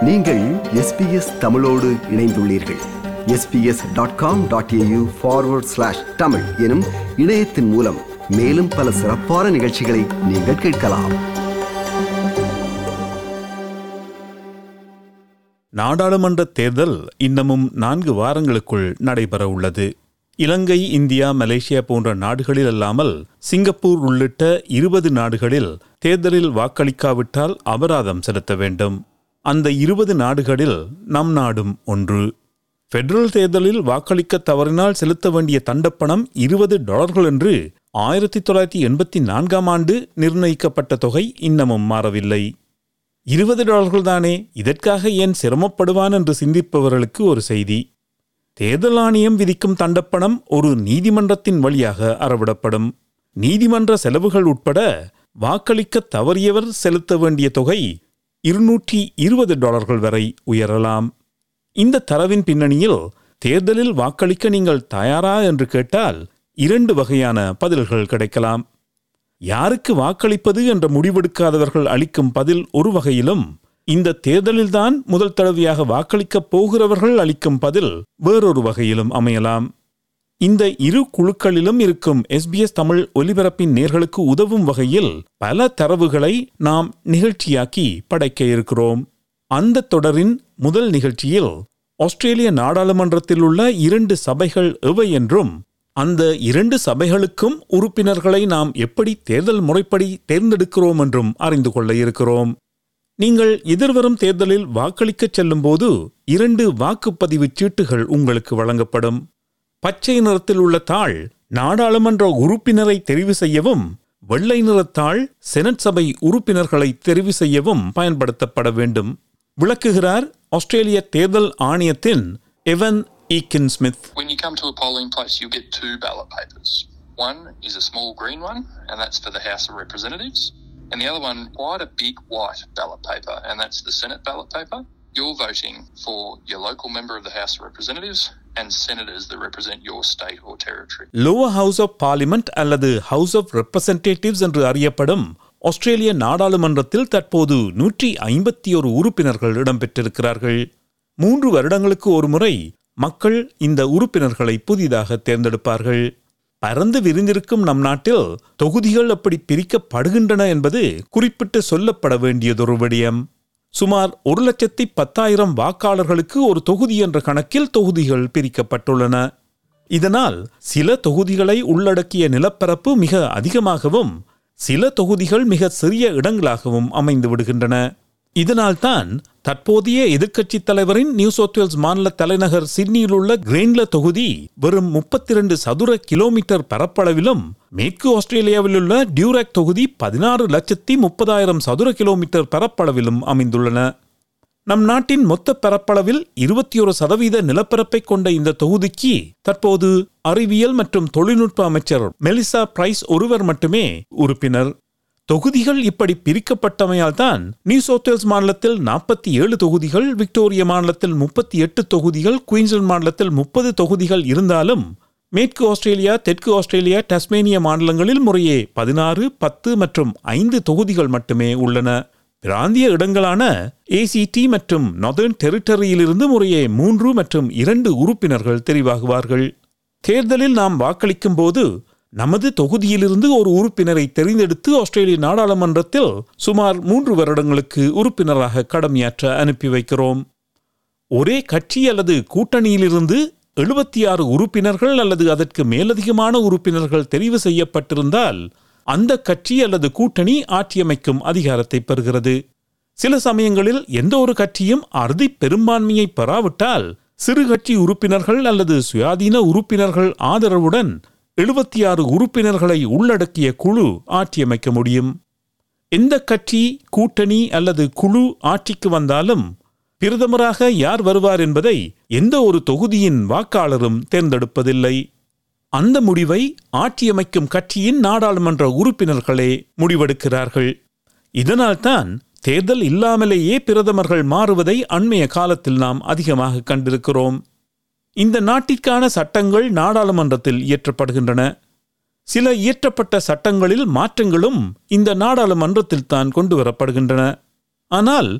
நீங்கள் SBS தமிழோடு இணைந்துள்ளீர்கள். sbs.com.au/tamil எனும் இணையத்தின் மூலம் மேலும் பல சிறப்பான நிகழ்ச்சிகளை நீங்கள் கேட்கலாம். நாடாளுமன்ற தேர்தல் இன்னமும் 4 வாரங்களுக்குள் நடைபெற உள்ளது. இலங்கை, இந்தியா, மலேசியா போன்ற நாடுகளில் அல்லாமல் சிங்கப்பூர் உள்ளிட்ட 20 நாடுகளில் தேர்தலில் வாக்களிக்காவிட்டால் அபராதம் செலுத்த வேண்டும். அந்த 20 நாடுகளில் நம் நாடும் ஒன்று. பெடரல் தேர்தலில் வாக்களிக்க தவறினால் செலுத்த வேண்டிய தண்டப்பணம் $20 என்று 1984 ஆண்டு நிர்ணயிக்கப்பட்ட தொகை இன்னமும் மாறவில்லை. $20 தானே, இதற்காக ஏன் சிரமப்படுவான் என்று சிந்திப்பவர்களுக்கு ஒரு செய்தி. தேர்தல் ஆணையம் விதிக்கும் தண்டப்பணம் ஒரு நீதிமன்றத்தின் வழியாக அறவிடப்படும். நீதிமன்ற செலவுகள் உட்பட வாக்களிக்க தவறியவர் செலுத்த வேண்டிய தொகை $220 வரை உயரலாம். இந்த தரவின் பின்னணியில் தேர்தலில் வாக்களிக்க நீங்கள் தயாரா என்று கேட்டால் 2 வகையான பதில்கள் கிடைக்கலாம். யாருக்கு வாக்களிப்பது என்ற முடிவெடுக்காதவர்கள் அளிக்கும் பதில் ஒரு வகையிலும், இந்த தேர்தலில்தான் முதல் தடவையாக வாக்களிக்கப் போகிறவர்கள் அளிக்கும் பதில் வேறொரு வகையிலும் அமையலாம். இந்த இரு குழுக்களிலும் இருக்கும் SBS தமிழ் ஒலிபரப்பின் நேர்களுக்கு உதவும் வகையில் பல தரவுகளை நாம் நிகழ்ச்சியாக்கி படைக்க இருக்கிறோம். அந்த தொடரின் முதல் நிகழ்ச்சியில் ஆஸ்திரேலிய நாடாளுமன்றத்தில் உள்ள 2 சபைகள் எவை என்றும், அந்த 2 சபைகளுக்கும் உறுப்பினர்களை நாம் எப்படி தேர்தல் முறைப்படி தேர்ந்தெடுக்கிறோம் என்றும் அறிந்து கொள்ள இருக்கிறோம். நீங்கள் எதிர்வரும் தேர்தலில் வாக்களிக்கச் செல்லும் போது 2 வாக்குப்பதிவு சீட்டுகள் உங்களுக்கு வழங்கப்படும். பச்சை நிறத்தில் உள்ள தாள் நாடாளுமன்ற உறுப்பினரை தெரிவு செய்யவும், வெள்ளை நிறத்தாள் செனட் சபை உறுப்பினர்களை தெரிவு செய்யவும் பயன்படுத்தப்பட வேண்டும். விளக்குகிறார் ஆஸ்திரேலிய தேர்தல் ஆணையத்தின் Evan Ekin Smith. When you come to a polling place, you get 2 ballot papers. One is a small green one, and that's for the House of Representatives. And the other one, quite a big white ballot paper, and that's the Senate ballot paper. You're voting for your local member of the House of Representatives and senators that represent your state or territory. Lower House of Parliament அல்லது House of Representatives என்று அறியப்படும் ஆஸ்திரேலிய நாடாளுமன்றத்தில் தற்போது 151 உறுப்பினர்கள் இடம்பெற்றிருக்கிறார்கள். 3 வருடங்களுக்கு ஒரு முறை மக்கள் இந்த உறுப்பினர்களை புதிதாக தேர்ந்தெடுப்பார்கள். பரந்து விரிந்திருக்கும் நம் நாட்டில் தொகுதிகள் எப்படி பிரிக்கப்படுகின்றன என்பது குறிப்பிட்டு சொல்லப்பட வேண்டியதொரு விடயம். சுமார் 1,10,000 வாக்காளர்களுக்கு ஒரு தொகுதி என்ற கணக்கில் தொகுதிகள் பிரிக்கப்பட்டுள்ளன. இதனால் சில தொகுதிகளை உள்ளடக்கிய நிலப்பரப்பு மிக அதிகமாகவும், சில தொகுதிகள் மிக சிறிய இடங்களாகவும் அமைந்து விடுகின்றன. இதனால்தான் தற்போதைய எதிர்க்கட்சித் தலைவரின் நியூ சவுத் வேல்ஸ் மாநில தலைநகர் சிட்னியில் உள்ள கிரேன்ல தொகுதி வெறும் 32 சதுர கிலோமீட்டர் பரப்பளவிலும், மேற்கு ஆஸ்திரேலியாவில் உள்ள டியூராக் தொகுதி 16,30,000 சதுர கிலோமீட்டர் பரப்பளவிலும் அமைந்துள்ளன. நம் நாட்டின் மொத்த பரப்பளவில் 21% நிலப்பரப்பை கொண்ட இந்த தொகுதிக்கு தற்போது அறிவியல் மற்றும் தொழில்நுட்ப அமைச்சர் மெலிசா பிரைஸ் ஒருவர் மட்டுமே உறுப்பினர். தொகுதிகள் இப்படி பிரிக்கப்பட்டமையால் தான் நியூ சவுத் வேல்ஸ் மாநிலத்தில் 47 தொகுதிகள், விக்டோரியா மாநிலத்தில் 38 தொகுதிகள், குயின்ஸ்லாந்து மாநிலத்தில் 30 தொகுதிகள் இருந்தாலும், மேற்கு ஆஸ்திரேலியா, தெற்கு ஆஸ்திரேலியா, டஸ்மேனியா மாநிலங்களில் முறையே 16, 10 மற்றும் 5 தொகுதிகள் மட்டுமே உள்ளன. பிராந்திய இடங்களான ACT மற்றும் நார்தர்ன் டெரிட்டரியிலிருந்து முறையே 3 மற்றும் 2 உறுப்பினர்கள் தெரிவாகுவார்கள். தேர்தலில் நாம் வாக்களிக்கும் போது நமது தொகுதியிலிருந்து ஒரு உறுப்பினரை தெரிந்தெடுத்து ஆஸ்திரேலிய நாடாளுமன்றத்தில் சுமார் 3 வருடங்களுக்கு உறுப்பினராக கடமையாற்ற அனுப்பி வைக்கிறோம். ஒரே கட்சி அல்லது கூட்டணியிலிருந்து 76 உறுப்பினர்கள் அல்லது அதற்கு மேலதிகமான உறுப்பினர்கள் தெரிவு செய்யப்பட்டிருந்தால் அந்த கட்சி அல்லது கூட்டணி ஆட்சியமைக்கும் அதிகாரத்தை பெறுகிறது. சில சமயங்களில் எந்த ஒரு கட்சியும் அறுதி பெரும்பான்மையை பெறாவிட்டால் சிறு கட்சி உறுப்பினர்கள் அல்லது சுயாதீன உறுப்பினர்கள் ஆதரவுடன் 76 உறுப்பினர்களை உள்ளடக்கிய குழு ஆட்சியமைக்க முடியும். எந்த கட்சி, கூட்டணி அல்லது குழு ஆட்சிக்கு வந்தாலும் பிரதமராக யார் வருவார் என்பதை எந்த ஒரு தொகுதியின் வாக்காளரும் தேர்ந்தெடுப்பதில்லை. அந்த முடிவை ஆட்சியமைக்கும் கட்சியின் நாடாளுமன்ற உறுப்பினர்களே முடிவெடுக்கிறார்கள். இதனால்தான் தேர்தல் இல்லாமலேயே பிரதமர்கள் மாறுவதை அண்மைய காலத்தில் நாம் அதிகமாக கண்டிருக்கிறோம். இந்த நாட்டிற்கான சட்டங்கள் நாடாளுமன்றத்தில் இயற்றப்படுகின்றன. சில இயற்றப்பட்ட சட்டங்களில் மாற்றங்களும் இந்த நாடாளுமன்றத்தில் தான் கொண்டு வரப்படுகின்றன. ஆனால்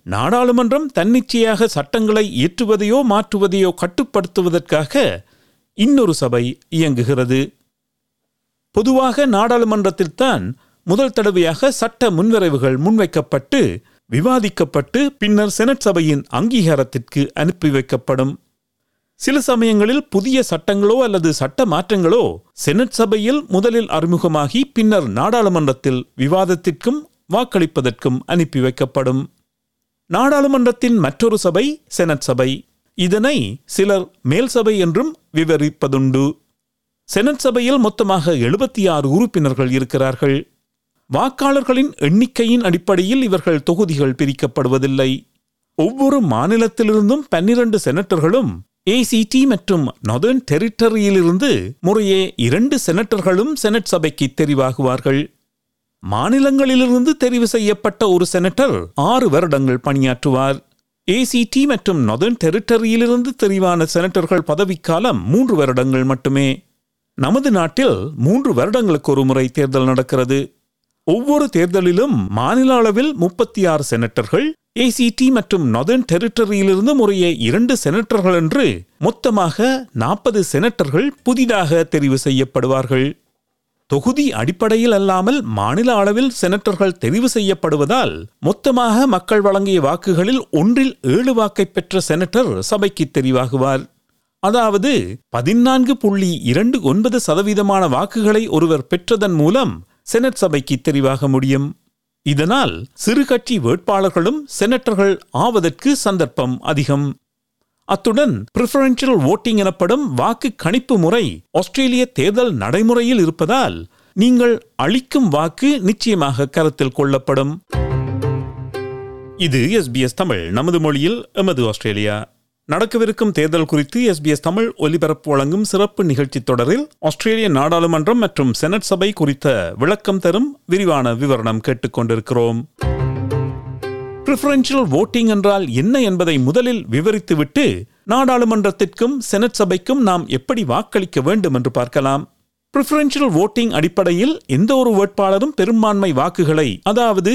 நாடாளுமன்றம் தன்னிச்சையாக சட்டங்களை இயற்றுவதையோ மாற்றுவதையோ கட்டுப்படுத்துவதற்காக இன்னொரு சபை இயங்குகிறது. பொதுவாக நாடாளுமன்றத்தில்தான் முதல் தடவையாக சட்ட முன்வரைவுகள் முன்வைக்கப்பட்டு விவாதிக்கப்பட்டு பின்னர் செனட் சபையின் அங்கீகாரத்திற்கு அனுப்பி வைக்கப்படும். சில சமயங்களில் புதிய சட்டங்களோ அல்லது சட்ட மாற்றங்களோ செனட் சபையில் முதலில் அறிமுகமாகி பின்னர் நாடாளுமன்றத்தில் விவாதத்திற்கும் வாக்களிப்பதற்கும் அனுப்பி வைக்கப்படும். நாடாளுமன்றத்தின் மற்றொரு சபை செனட் சபை. இதனை சிலர் மேல் சபை என்றும் விவரிப்பதுண்டு. செனட் சபையில் மொத்தமாக 76 உறுப்பினர்கள் இருக்கிறார்கள். வாக்காளர்களின் எண்ணிக்கையின் அடிப்படையில் இவர்கள் தொகுதிகள் பிரிக்கப்படுவதில்லை. ஒவ்வொரு மாநிலத்திலிருந்தும் 12 செனட்டர்களும் ACT மற்றும் நார்தர்ன் டெரிட்டரியிலிருந்து முறையே 2 செனட்டர்களும் செனட் சபைக்கு தெரிவாகுவார்கள். மாநிலங்களிலிருந்து தெரிவு செய்யப்பட்ட ஒரு செனட்டர் 6 வருடங்கள் பணியாற்றுவார். ACT மற்றும் நார்தர்ன் டெரிட்டரியிலிருந்து தெரிவான செனட்டர்கள் பதவிக்காலம் 3 வருடங்கள் மட்டுமே. நமது நாட்டில் 3 வருடங்களுக்கு ஒரு முறை தேர்தல் நடக்கிறது. ஒவ்வொரு தேர்தலிலும் மாநில அளவில் 36 செனட்டர்கள், ACT மற்றும் நார்தர்ன் டெரிட்டரியிலிருந்து முறையே 2 செனட்டர்கள் என்று மொத்தமாக 40 செனட்டர்கள் புதிதாக தெரிவு செய்யப்படுவார்கள். தொகுதி அடிப்படையில் அல்லாமல் மாநில அளவில் செனட்டர்கள் தெரிவு செய்யப்படுவதால் மொத்தமாக மக்கள் வழங்கிய வாக்குகளில் 1/7 வாக்கை பெற்ற செனட்டர் சபைக்கு தெரிவாகுவார். அதாவது 14.29% வாக்குகளை ஒருவர் பெற்றதன் மூலம் செனட் சபைக்கு தெரிவாக முடியும். இதனால் சிறு கட்சி வேட்பாளர்களும் செனட்டர்கள் ஆவதற்கு சந்தர்ப்பம் அதிகம். அத்துடன் பிரிஃபரன்ஷியல் வோட்டிங் எனப்படும் வாக்கு கணிப்பு முறை ஆஸ்திரேலிய தேர்தல் நடைமுறையில் இருப்பதால் நீங்கள் அளிக்கும் வாக்கு நிச்சயமாக கருத்தில் கொள்ளப்படும். இது SBS தமிழ், நமது மொழியில் எமது ஆஸ்திரேலியா. நடக்கவிருக்கும் தேர்தல் குறித்து SBS தமிழ் ஒலிபரப்பு வழங்கும் சிறப்பு நிகழ்ச்சி தொடரில் ஆஸ்திரேலிய நாடாளுமன்றம் மற்றும் செனட் சபை குறித்த விளக்கம் தரும் விரிவான விவரணம் கேட்டுக்கொண்டிருக்கிறோம். பிரிஃபரன்ஷியல் வோட்டிங் என்றால் என்ன என்பதை முதலில் விவரித்துவிட்டு நாடாளுமன்றத்திற்கும் செனட் சபைக்கும் நாம் எப்படி வாக்களிக்க வேண்டும் என்று பார்க்கலாம். பிரிஃபரன்ஷியல் வோட்டிங் அடிப்படையில் எந்த ஒரு வேட்பாளரும் பெரும்பான்மை வாக்குகளை, அதாவது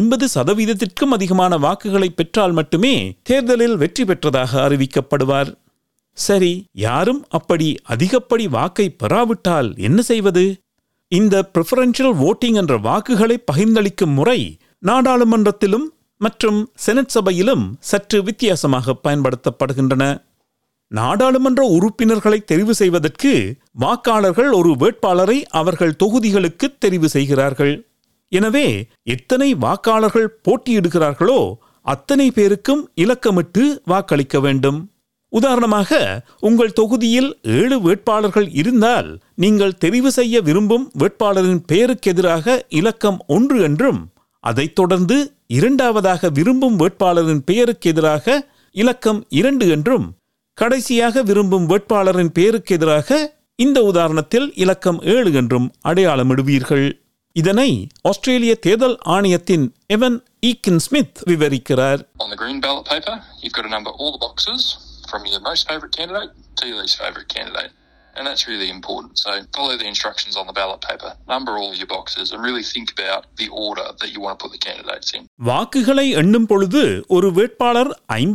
50% அதிகமான வாக்குகளை பெற்றால் மட்டுமே தேர்தலில் வெற்றி பெற்றதாக அறிவிக்கப்படுவார். சரி, யாரும் அப்படி அதிகப்படி வாக்கை பெறாவிட்டால் என்ன செய்வது? இந்த பிரிஃபரன்ஷியல் வோட்டிங் என்ற வாக்குகளை பகிர்ந்தளிக்கும் முறை நாடாளுமன்றத்திலும் மற்றும் செனட் சபையிலும் சற்று வித்தியாசமாக பயன்படுத்தப்படுகின்றன. நாடாளுமன்ற உறுப்பினர்களை தெரிவு செய்வதற்கு வாக்காளர்கள் ஒரு வேட்பாளரை அவர்கள் தொகுதிகளுக்கு தெரிவு செய்கிறார்கள். எனவே எத்தனை வாக்காளர்கள் போட்டியிடுகிறார்களோ அத்தனை பேருக்கும் இலக்கமிட்டு வாக்களிக்க வேண்டும். உதாரணமாக, உங்கள் தொகுதியில் 7 வேட்பாளர்கள் இருந்தால் நீங்கள் தெரிவு செய்ய விரும்பும் வேட்பாளரின் பெயருக்கு எதிராக இலக்கம் 1 என்றும், அதைத் தொடர்ந்து இரண்டாவதாக விரும்பும் வேட்பாளரின் பெயருக்கு எதிராக இலக்கம் 2 என்றும், கடைசியாக விரும்பும் வேட்பாளரின் பெயருக்கு எதிராக இந்த உதாரணத்தில் இலக்கம் 7 என்றும் அடையாளமிடுவீர்கள். இதனை ஆஸ்திரேலிய தேர்தல் ஆணையத்தின் எவன் ஈக்கின் ஸ்மித் விவரிக்கிறார். On the green ballot paper, you've got to number all the boxes from your most favourite candidate to your least favourite candidate. And that's really important. So follow the instructions on the ballot paper, number all your boxes and really think about the order that you want to put the candidates in. வாக்குகளை எண்ணும் பொழுது ஒரு வேட்பாளர்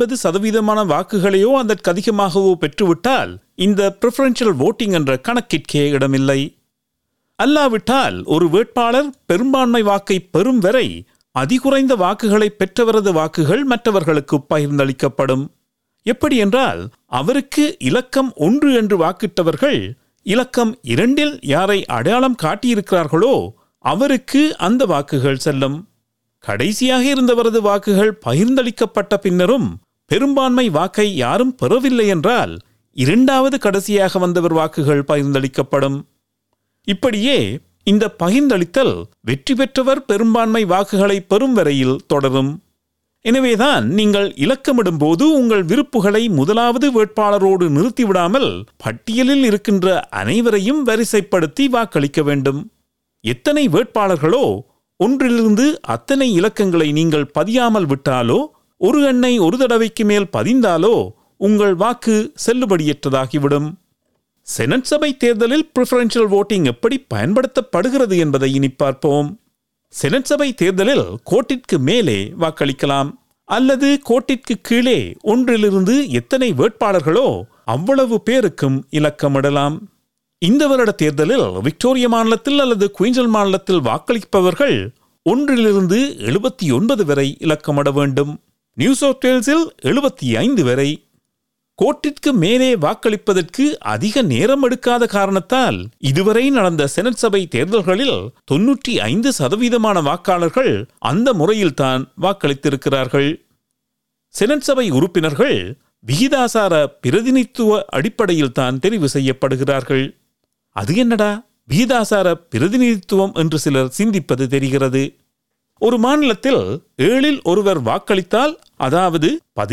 50% வாக்குகளையோ அதற்கு அதிகமாகவோ பெற்றுவிட்டால் இந்த preferential voting என்ற கணக்கிற்கே இடமில்லை. அல்லாவிட்டால் ஒரு வேட்பாளர் பெரும்பான்மை வாக்கை பெறும் வரை அதிகுறைந்த வாக்குகளை பெற்றவரது வாக்குகள் மற்றவர்களுக்கு பகிர்ந்தளிக்கப்படும். எப்படி என்றால், அவருக்கு இலக்கம் 1 என்று வாக்கிட்டவர்கள் இலக்கம் 2 யாரை அடையாளம் காட்டியிருக்கிறார்களோ அவருக்கு அந்த வாக்குகள் செல்லும். கடைசியாக இருந்தவரது வாக்குகள் பகிர்ந்தளிக்கப்பட்ட பின்னரும் பெரும்பான்மை வாக்கை யாரும் பெறவில்லை என்றால் இரண்டாவது கடைசியாக வந்தவர் வாக்குகள் பகிர்ந்தளிக்கப்படும். இப்படியே இந்த பகிர்ந்தளித்தல் வெற்றி பெற்றவர் பெரும்பான்மை வாக்குகளை பெறும் வரையில் தொடரும். எனவேதான் நீங்கள் இலக்கமிடும் போது உங்கள் விருப்புகளை முதலாவது வேட்பாளரோடு நிறுத்திவிடாமல் பட்டியலில் இருக்கின்ற அனைவரையும் வரிசைப்படுத்தி வாக்களிக்க வேண்டும். எத்தனை வேட்பாளர்களோ ஒன்றிலிருந்து அத்தனை இலக்கங்களை நீங்கள் பதியாமல் விட்டாலோ, ஒரு எண்ணை ஒரு தடவைக்கு மேல் பதிந்தாலோ உங்கள் வாக்கு செல்லுபடியற்றதாகிவிடும். செனட் சபை தேர்தலில் பிரிஃபரன்ஷியல் வோட்டிங் எப்படி பயன்படுத்தப்படுகிறது என்பதை இனி பார்ப்போம். செனட் சபை தேர்தலில் கோட்டிற்கு மேலே வாக்களிக்கலாம். அல்லது கோட்டிற்கு கீழே ஒன்றிலிருந்து எத்தனை வேட்பாளர்களோ அவ்வளவு பேருக்கும் இலக்கமிடலாம். இந்த வருட தேர்தலில் விக்டோரியா மாநிலத்தில் அல்லது குயின்ஸ்லாந்து மாநிலத்தில் வாக்களிப்பவர்கள் ஒன்றிலிருந்து 79 வரை இலக்கமிட வேண்டும். நியூ சவுத் வேல்ஸில் 75 வரை. கோட்டிற்கு மேலே வாக்களிப்பதற்கு அதிக நேரம் எடுக்காத காரணத்தால் இதுவரை நடந்த செனட் சபை தேர்தல்களில் 95% வாக்காளர்கள் அந்த முறையில்தான் வாக்களித்திருக்கிறார்கள். செனட் சபை உறுப்பினர்கள் விகிதாசார பிரதிநிதித்துவ அடிப்படையில் தான் தெரிவு செய்யப்படுகிறார்கள். அது என்னடா விகிதாசார பிரதிநிதித்துவம் என்று சிலர் சிந்திப்பது தெரிகிறது. ஒரு மாநிலத்தில் 7இல் ஒருவர் வாக்களித்தால், அதாவது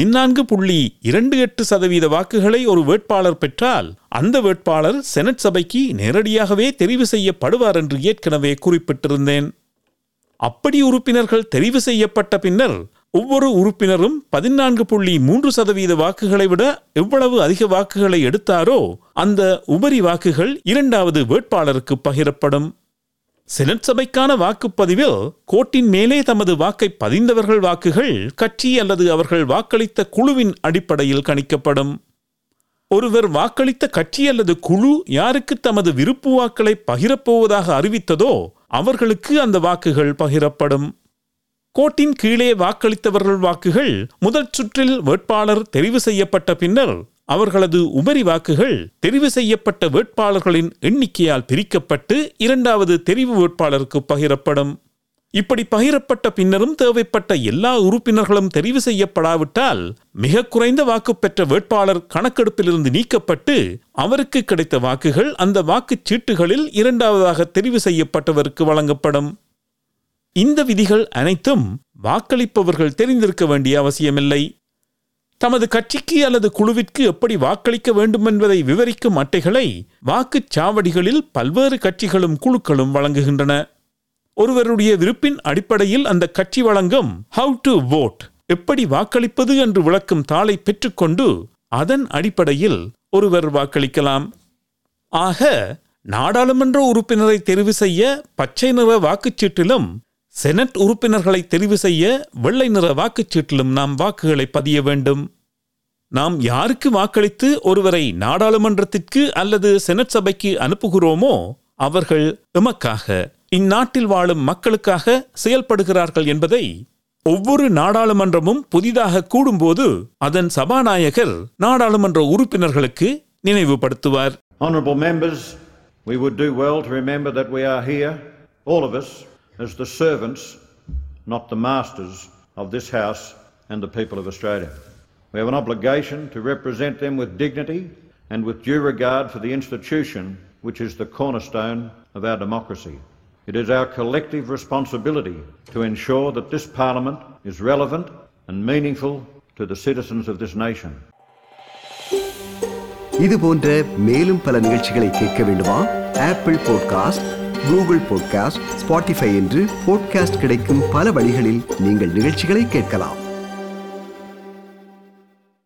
14.28% வாக்குகளை ஒரு வேட்பாளர் பெற்றால் அந்த வேட்பாளர் செனட் சபைக்கு நேரடியாகவே தெரிவு செய்யப்படுவார் என்று ஏற்கனவே குறிப்பிட்டிருந்தேன். அப்படி உறுப்பினர்கள் தெரிவு செய்யப்பட்ட பின்னர் ஒவ்வொரு உறுப்பினரும் 14.3% வாக்குகளை விட எவ்வளவு அதிக வாக்குகளை எடுத்தாரோ அந்த உபரி வாக்குகள் இரண்டாவது வேட்பாளருக்கு பகிரப்படும். செனட் சபைக்கான வாக்குப்பதிவில் கோட்டின் மேலே தமது வாக்கை பதிந்தவர்கள் வாக்குகள் கட்சி அல்லது அவர்கள் வாக்களித்த குழுவின் அடிப்படையில் கணிக்கப்படும். ஒருவர் வாக்களித்த கட்சி அல்லது குழு யாருக்கு தமது விருப்பு வாக்களை பகிரப்போவதாக அறிவித்ததோ அவர்களுக்கு அந்த வாக்குகள் பகிரப்படும். கோட்டின் கீழே வாக்களித்தவர்கள் வாக்குகள் முதல் சுற்றில் வேட்பாளர் தெரிவு செய்யப்பட்ட பின்னர் அவர்களது உபரி வாக்குகள் தெரிவு செய்யப்பட்ட வேட்பாளர்களின் எண்ணிக்கையால் பிரிக்கப்பட்டு இரண்டாவது தெரிவு வேட்பாளருக்கு பகிரப்படும். இப்படி பகிரப்பட்ட பின்னரும் தேவைப்பட்ட எல்லா உறுப்பினர்களும் தெரிவு செய்யப்படாவிட்டால் மிக குறைந்த வாக்கு பெற்ற வேட்பாளர் கணக்கெடுப்பிலிருந்து நீக்கப்பட்டு அவருக்கு கிடைத்த வாக்குகள் அந்த வாக்குச் சீட்டுகளில் இரண்டாவதாக தெரிவு செய்யப்பட்டவருக்கு வழங்கப்படும். இந்த விதிகள் அனைத்தும் வாக்களிப்பவர்கள் தெரிந்திருக்க வேண்டிய அவசியமில்லை. தமது கட்சிக்கு அல்லது குழுவிற்கு எப்படி வாக்களிக்க வேண்டும் என்பதை விவரிக்கும் அட்டைகளை வாக்குச்சாவடிகளில் பல்வேறு கட்சிகளும் குழுக்களும் வழங்குகின்றன. ஒருவருடைய விருப்பின் அடிப்படையில் அந்த கட்சி வழங்கும் ஹவ் டு வோட், எப்படி வாக்களிப்பது என்று விளக்கும் தாளை பெற்றுக்கொண்டு அதன் அடிப்படையில் ஒருவர் வாக்களிக்கலாம். ஆக நாடாளுமன்ற உறுப்பினரை தெரிவு செய்ய பச்சை நிற வாக்குச்சீட்டிலும் செனட் உறுப்பினர்களை தெரிவு செய்ய வெள்ளை நிற வாக்குச்சீட்டிலும் நாம் வாக்குகளை பதிய வேண்டும். நாம் யாருக்கு வாக்களித்து ஒருவரை நாடாளுமன்றத்திற்கு அல்லது செனட் சபைக்கு அனுப்புகிறோமோ அவர்கள் எமக்காக, இந்நாட்டில் வாழும் மக்களுக்காக செயல்படுகிறார்கள் என்பதை ஒவ்வொரு நாடாளுமன்றமும் புதிதாக கூடும்போது அதன் சபாநாயகர் நாடாளுமன்ற உறுப்பினர்களுக்கு நினைவுபடுத்துவார். Honourable members, we would do well to remember that we are here, all of us, as the servants, not the masters, of this House and the people of Australia. We have an obligation to represent them with dignity and with due regard for the institution which is the cornerstone of our democracy. It is our collective responsibility to ensure that this Parliament is relevant and meaningful to the citizens of this nation. இது போன்ற மேலும் பல நிகழ்ச்சிகளை கேட்க வேண்டுமா? Apple podcast, Google podcast, Spotify என்று podcast கிடைக்கும் பல வழிகளில் நீங்கள் நிகழ்ச்சிகளை கேட்கலாம்.